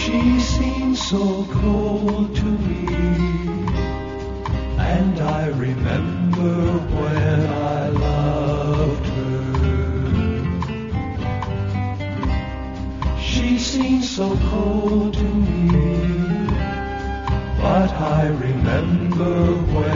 She seemed so cold to me, and I remember when I loved her. She seemed so cold to me, but I remember when